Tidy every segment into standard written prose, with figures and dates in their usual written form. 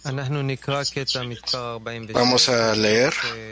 Vamos a leer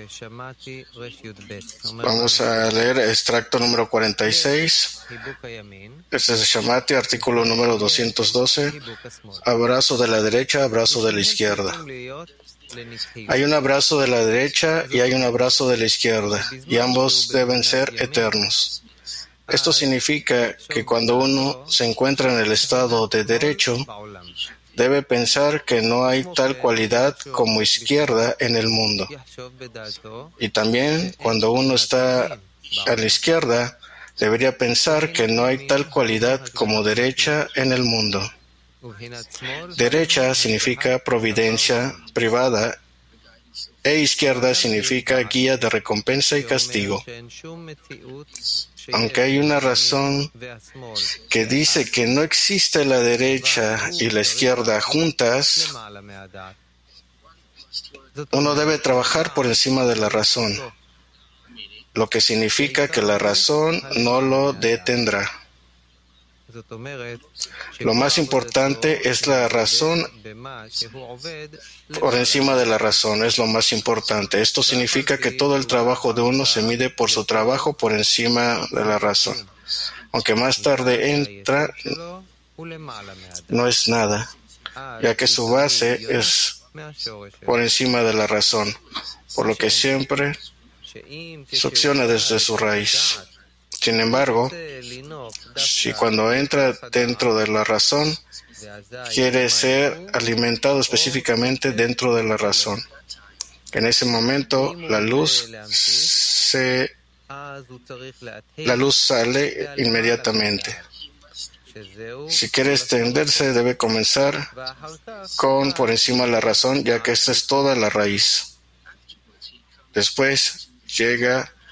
extracto número 46. Este es Shamati, artículo número 212. Abrazo de la derecha, abrazo de la izquierda. Hay un abrazo de la derecha y hay un abrazo de la izquierda, y ambos deben ser eternos. Esto significa que cuando uno se encuentra en el estado de derecho, debe pensar que no hay tal cualidad como izquierda en el mundo. Y también, cuando uno está a la izquierda, debería pensar que no hay tal cualidad como derecha en el mundo. Derecha significa providencia privada e izquierda significa guía de recompensa y castigo. Aunque hay una razón que dice que no existe la derecha y la izquierda juntas, uno debe trabajar por encima de la razón, lo que significa que la razón no lo detendrá. Lo más importante es la razón por encima de la razón, es lo más importante. Esto significa que todo el trabajo de uno se mide por su trabajo por encima de la razón. Aunque más tarde entra, no es nada, ya que su base es por encima de la razón, por lo que siempre succiona desde su raíz. Sin embargo, si cuando entra dentro de la razón, quiere ser alimentado específicamente dentro de la razón, en ese momento la luz sale inmediatamente. Si quiere extenderse, debe comenzar con por encima de la razón, ya que esta es toda la raíz. Después llega